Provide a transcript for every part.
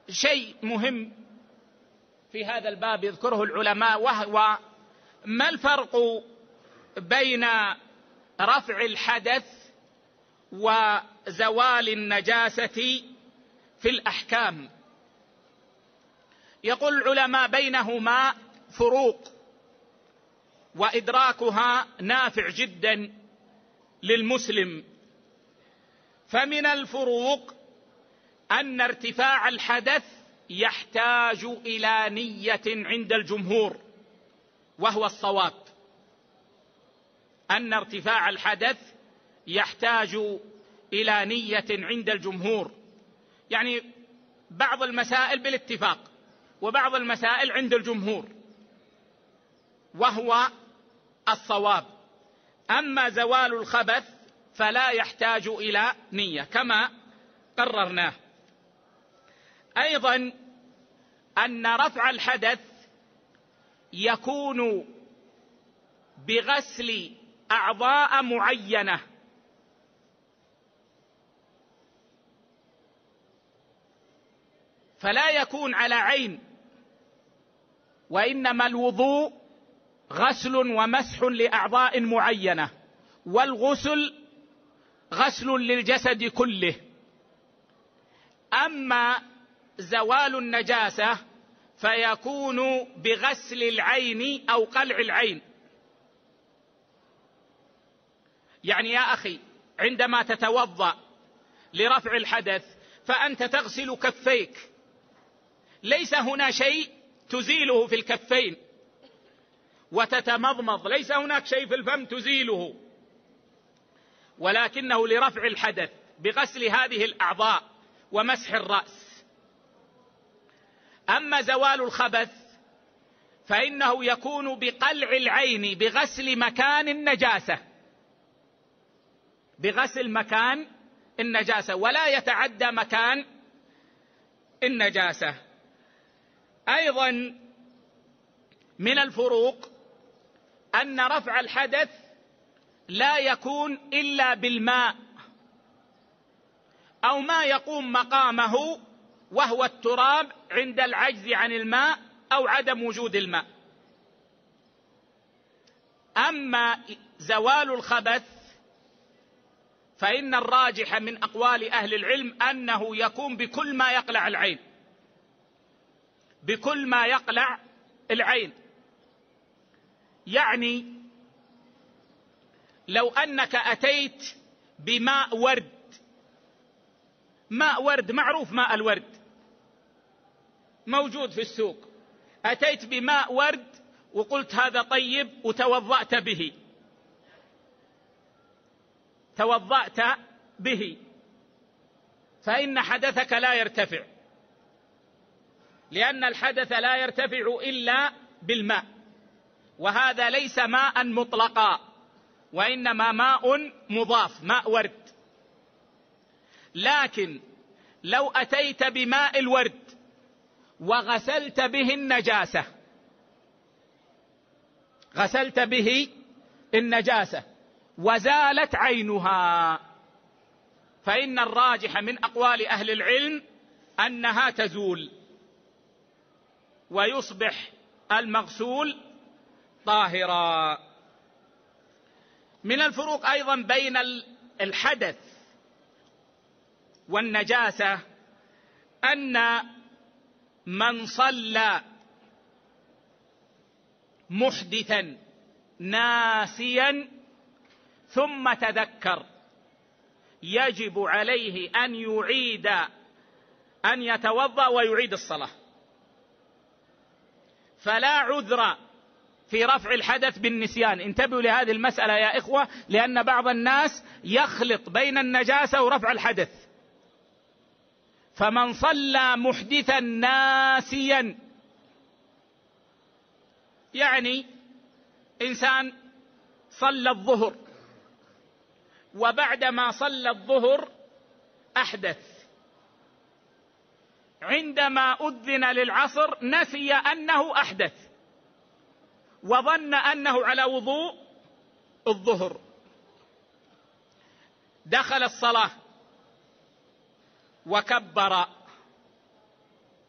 شيء مهم في هذا الباب يذكره العلماء، وهو ما الفرق بين رفع الحدث وزوال النجاسة في الأحكام. يقول العلماء بينهما فروق، وإدراكها نافع جدا للمسلم. فمن الفروق أن ارتفاع الحدث يحتاج إلى نية عند الجمهور، وهو الصواب، أن ارتفاع الحدث يحتاج إلى نية عند الجمهور، يعني بعض المسائل بالاتفاق وبعض المسائل عند الجمهور، وهو الصواب. أما زوال الخبث فلا يحتاج إلى نية كما قررناه. أيضا أن رفع الحدث يكون بغسل أعضاء معينة، فلا يكون على عين، وإنما الوضوء غسل ومسح لأعضاء معينة، والغسل غسل للجسد كله. أما زوال النجاسة فيكون بغسل العين أو قلع العين. يعني يا أخي، عندما تتوضأ لرفع الحدث فأنت تغسل كفيك، ليس هنا شيء تزيله في الكفين، وتتمضمض، ليس هناك شيء في الفم تزيله، ولكنه لرفع الحدث بغسل هذه الأعضاء ومسح الرأس. أما زوال الخبث فإنه يكون بقلع العين، بغسل مكان النجاسة، بغسل مكان النجاسة، ولا يتعدى مكان النجاسة. أيضا من الفروق أن رفع الحدث لا يكون إلا بالماء أو ما يقوم مقامه، وهو التراب عند العجز عن الماء أو عدم وجود الماء. أما زوال الخبث فإن الراجح من أقوال أهل العلم أنه يكون بكل ما يقلع العين، بكل ما يقلع العين. يعني لو أنك أتيت بماء ورد، ماء ورد معروف، ماء الورد موجود في السوق، أتيت بماء ورد وقلت هذا طيب وتوضأت به، توضأت به، فإن حدثك لا يرتفع، لأن الحدث لا يرتفع إلا بالماء، وهذا ليس ماء مطلقا، وإنما ماء مضاف، ماء ورد. لكن لو أتيت بماء الورد وغسلت به النجاسة، غسلت به النجاسة وزالت عينها، فإن الراجح من أقوال أهل العلم أنها تزول ويصبح المغسول طاهرا. من الفروق أيضا بين الحدث والنجاسة أن من صلى محدثا ناسيا ثم تذكر يجب عليه أن يتوضأ ويعيد الصلاة، فلا عذر في رفع الحدث بالنسيان. انتبهوا لهذه المسألة يا إخوة، لأن بعض الناس يخلط بين النجاسة ورفع الحدث. فمن صلى محدثا ناسيا، يعني إنسان صلى الظهر وبعدما صلى الظهر أحدث، عندما أذن للعصر نسي أنه أحدث وظن أنه على وضوء الظهر، دخل الصلاة وكبر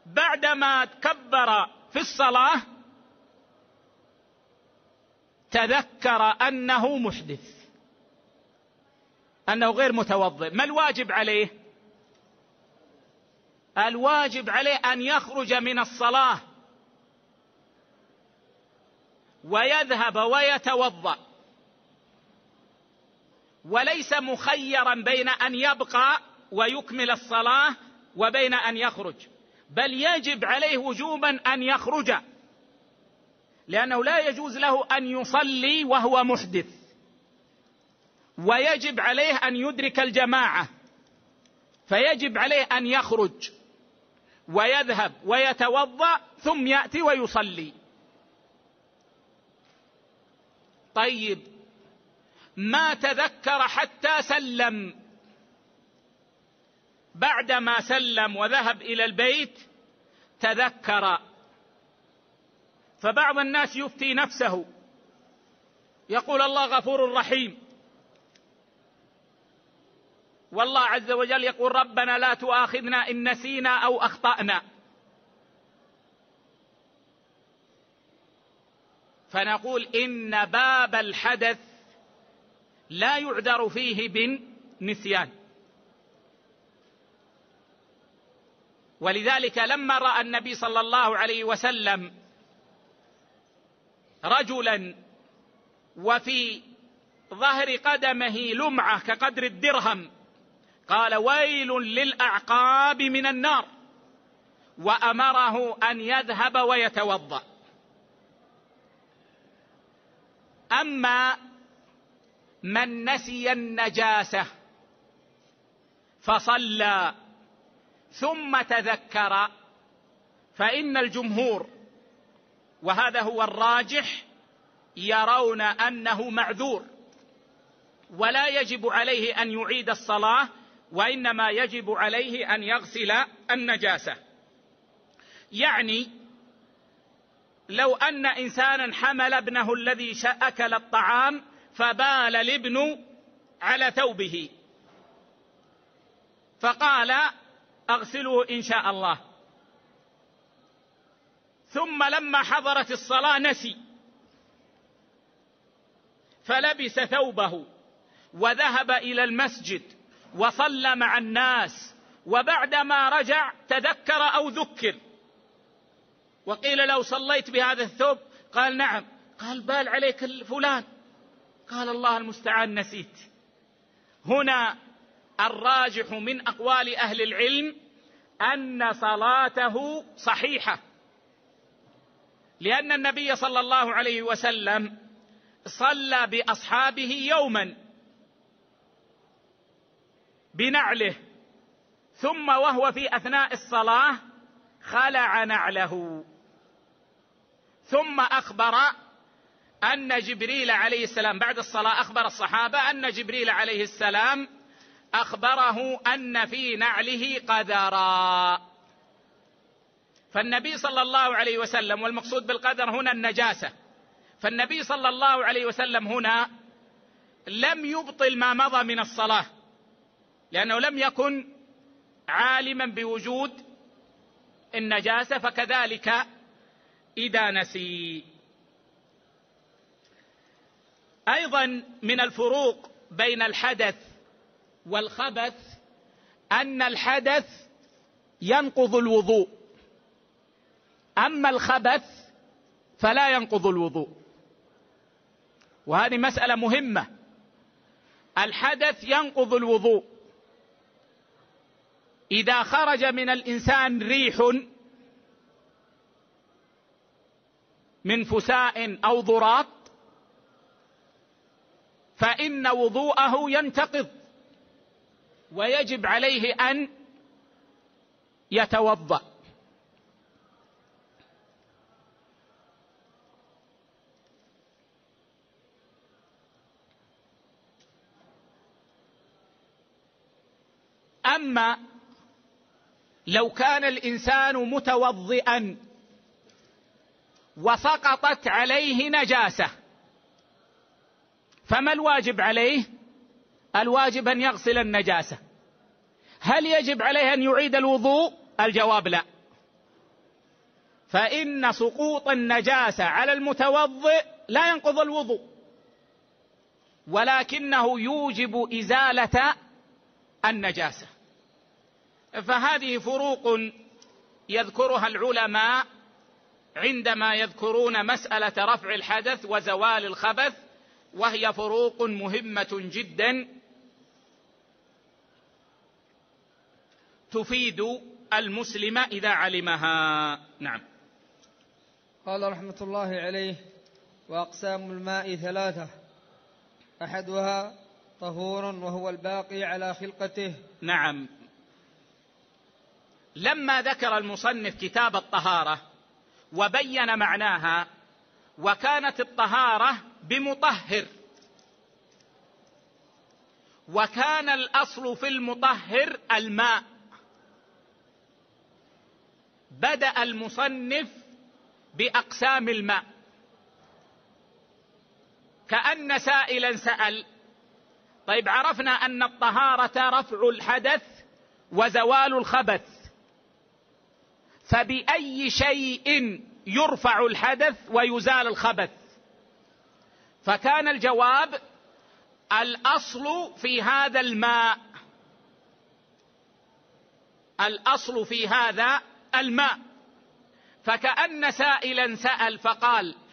بعدما كبر في الصلاة تذكر أنه محدث، أنه غير متوضئ. ما الواجب عليه؟ الواجب عليه أن يخرج من الصلاة ويذهب ويتوضأ، وليس مخيرا بين أن يبقى ويكمل الصلاة وبين أن يخرج، بل يجب عليه وجوبا أن يخرج، لأنه لا يجوز له أن يصلي وهو محدث، ويجب عليه أن يدرك الجماعة، فيجب عليه أن يخرج ويذهب ويتوضأ ثم يأتي ويصلي. طيب، ما تذكر حتى سلم، بعدما سلم وذهب إلى البيت تذكر. فبعض الناس يفتي نفسه يقول الله غفور رحيم، والله عز وجل يقول ربنا لا تؤاخذنا إن نسينا أو أخطأنا. فنقول إن باب الحدث لا يعذر فيه بالنسيان. ولذلك لما رأى النبي صلى الله عليه وسلم رجلا وفي ظهر قدمه لمعة كقدر الدرهم قال ويل للأعقاب من النار، وأمره أن يذهب ويتوضأ. أما من نسي النجاسة فصلى ثم تذكر فإن الجمهور، وهذا هو الراجح، يرون أنه معذور ولا يجب عليه أن يعيد الصلاة، وإنما يجب عليه أن يغسل النجاسة. يعني لو أن إنسانا حمل ابنه الذي أكل الطعام فبال الابن على ثوبه فقال أغسله إن شاء الله، ثم لما حضرت الصلاة نسي فلبس ثوبه وذهب إلى المسجد وصلى مع الناس، وبعدما رجع تذكر أو ذكر وقيل لو صليت بهذا الثوب قال نعم، قال بال عليك فلان، قال الله المستعان نسيت. هنا الراجح من أقوال أهل العلم أن صلاته صحيحة، لأن النبي صلى الله عليه وسلم صلى بأصحابه يوما بنعله، ثم وهو في أثناء الصلاة خلع نعله، ثم أخبر أن جبريل عليه السلام بعد الصلاة أخبر الصحابة أن جبريل عليه السلام أخبره أن في نعله قذرا. فالنبي صلى الله عليه وسلم، والمقصود بالقذر هنا النجاسة، فالنبي صلى الله عليه وسلم هنا لم يبطل ما مضى من الصلاة، لأنه لم يكن عالما بوجود النجاسة، فكذلك إذا نسي. أيضا من الفروق بين الحدث والخبث أن الحدث ينقض الوضوء، أما الخبث فلا ينقض الوضوء، وهذه مسألة مهمة. الحدث ينقض الوضوء إذا خرج من الإنسان ريح من فساء أو ضراط فإن وضوءه ينتقض ويجب عليه أن يتوضأ. أما لو كان الإنسان متوضئا وسقطت عليه نجاسة فما الواجب عليه؟ الواجب أن يغسل النجاسة. هل يجب عليه أن يعيد الوضوء؟ الجواب لا، فإن سقوط النجاسة على المتوضئ لا ينقض الوضوء، ولكنه يوجب إزالة النجاسة. فهذه فروق يذكرها العلماء عندما يذكرون مسألة رفع الحدث وزوال الخبث، وهي فروق مهمة جدا تفيد المسلم إذا علمها. نعم. قال رحمة الله عليه: وأقسام الماء ثلاثة، أحدها طهور وهو الباقي على خلقته. نعم. لما ذكر المصنف كتاب الطهارة وبين معناها، وكانت الطهارة بمطهر، وكان الأصل في المطهر الماء، بدأ المصنف بأقسام الماء، كأن سائلا سأل: طيب عرفنا أن الطهارة رفع الحدث وزوال الخبث، فبأي شيء يرفع الحدث ويزال الخبث؟ فكان الجواب: الأصل في هذا الماء، الأصل في هذا الماء. فكأن سائلا سأل فقال: